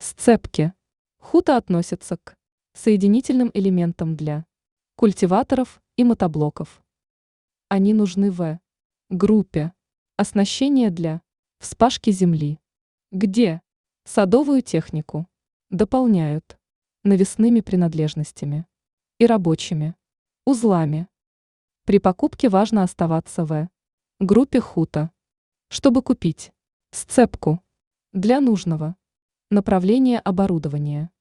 Сцепки. Хута относятся к соединительным элементам для культиваторов и мотоблоков. Они нужны в группе оснащения для вспашки земли, где садовую технику дополняют навесными принадлежностями и рабочими узлами. При покупке важно оставаться в группе хута, чтобы купить сцепку для нужного направления оборудования.